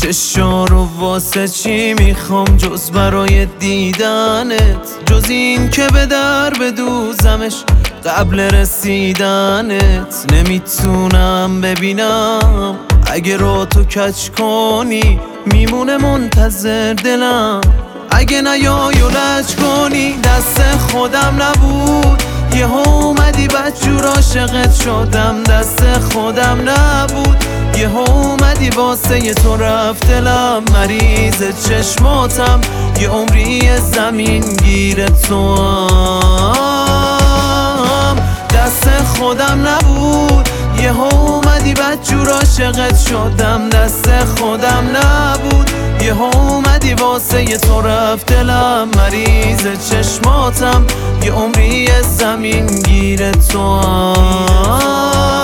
چشا رو واسه چی میخوام جز برای دیدنت، جز این که به در بدوزمش قبل رسیدنت. نمیتونم ببینم اگه رو تو کج کنی، میمونه منتظر دلم اگه نیای و لج کنی. دست خودم نبود یه اومدی بدجور عاشقت شدم، دست خودم نبود یه اومدی واسه تو رفت دلم. مریض چشماتم یه عمری زمین گیر تو هم. دست خودم نبود یه اومدی بدجور عاشقت شدم، دست خودم نبود یه اومدی واسه تو رفت دلم. مریض چشماتم یه عمری زمین گیر تو هم.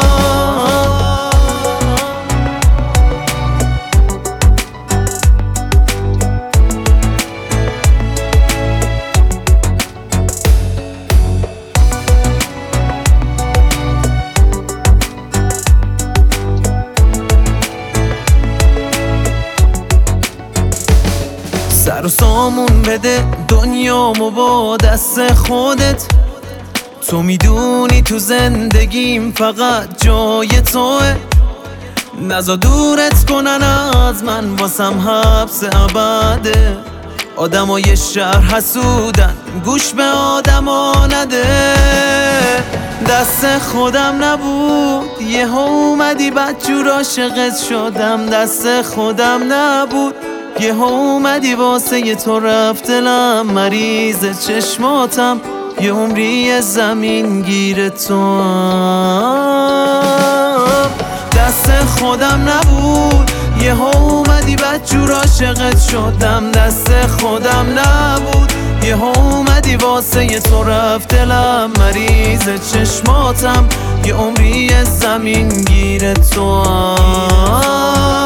سر و سامون بده دنیامو با دست خودت، تو میدونی تو زندگیم فقط جای توه. نزا دورت کنن از من واسم حبس ابده، آدمای شهر حسودن گوش به آدما نده. دست خودم نبود یه اومدی بدجور عاشقت شدم، دست خودم نبود یه اومدی واسه تو رفت دلم. مریض چشماتم یه عمری زمین گیر تو هم. دست خودم نبود یه اومدی بدجور عاشقت شدم، دست خودم نبود یه اومدی واسه تو رفت دلم. مریض چشماتم یه عمری زمین گیر تو هم.